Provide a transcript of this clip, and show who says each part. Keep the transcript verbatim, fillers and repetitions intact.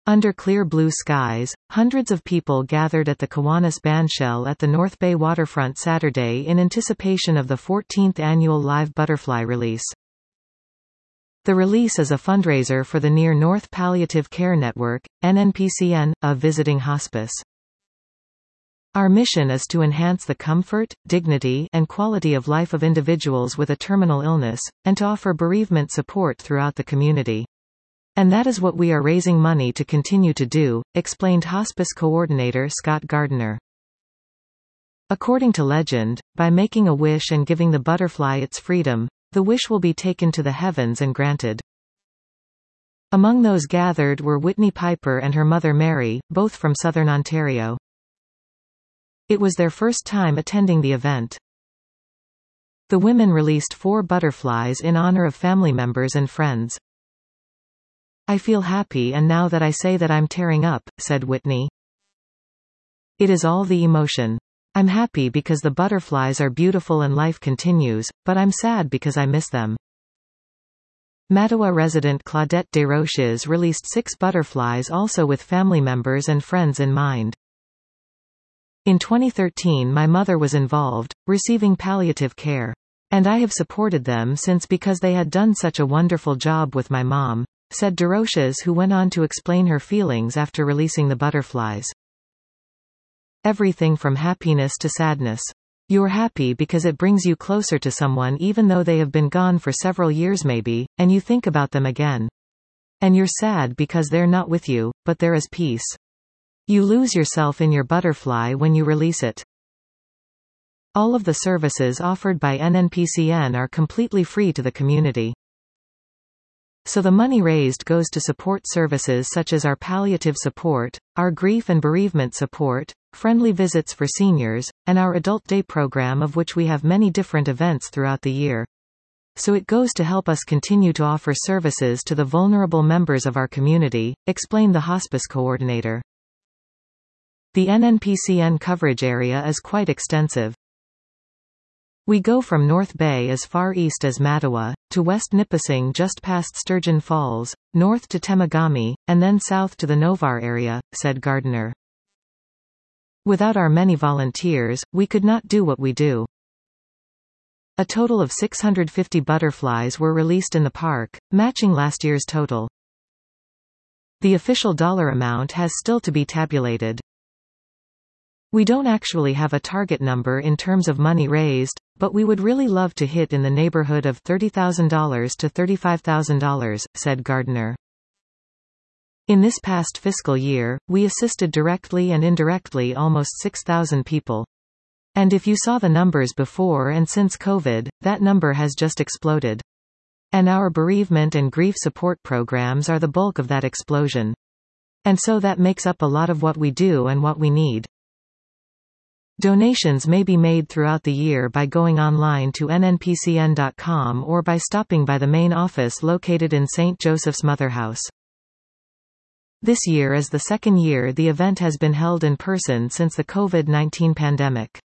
Speaker 1: Under clear blue skies, hundreds of people gathered at the Kiwanis Bandshell at the North Bay waterfront Saturday in anticipation of the fourteenth annual live butterfly release. The release is a fundraiser for the Near North Palliative Care Network, N N P C N, a visiting hospice. Our mission is to enhance the comfort, dignity, and quality of life of individuals with a terminal illness, and to offer bereavement support throughout the community. And that is what we are raising money to continue to do, explained hospice coordinator Scott Gardner. According to legend, by making a wish and giving the butterfly its freedom, the wish will be taken to the heavens and granted. Among those gathered were Whitney Piper and her mother Mary, both from southern Ontario. It was their first time attending the event. The women released four butterflies in honor of family members and friends. "I feel happy, and now that I say that I'm tearing up," said Whitney. "It is all the emotion. I'm happy because the butterflies are beautiful and life continues, but I'm sad because I miss them." Mattawa resident Claudette Desroches released six butterflies also with family members and friends in mind. "In twenty thirteen my mother was involved, receiving palliative care. And I have supported them since because they had done such a wonderful job with my mom," said Desroches, who went on to explain her feelings after releasing the butterflies. "Everything from happiness to sadness. You're happy because it brings you closer to someone even though they have been gone for several years maybe, and you think about them again. And you're sad because they're not with you, but there is peace. You lose yourself in your butterfly when you release it." All of the services offered by N N P C N are completely free to the community. So the money raised goes to support services such as our palliative support, our grief and bereavement support, friendly visits for seniors, and our adult day program, of which we have many different events throughout the year. So it goes to help us continue to offer services to the vulnerable members of our community, explained the hospice coordinator. The N N P C N coverage area is quite extensive. We go from North Bay as far east as Mattawa, to West Nipissing just past Sturgeon Falls, north to Temagami, and then south to the Novar area, said Gardner. Without our many volunteers, we could not do what we do. A total of six hundred fifty butterflies were released in the park, matching last year's total. The official dollar amount has still to be tabulated. We don't actually have a target number in terms of money raised, but we would really love to hit in the neighborhood of thirty thousand dollars to thirty-five thousand dollars, said Gardner. In this past fiscal year, we assisted directly and indirectly almost six thousand people. And if you saw the numbers before and since COVID, that number has just exploded. And our bereavement and grief support programs are the bulk of that explosion. And so that makes up a lot of what we do and what we need. Donations may be made throughout the year by going online to N N P C N dot com or by stopping by the main office located in Saint Joseph's Motherhouse. This year is the second year the event has been held in person since the COVID nineteen pandemic.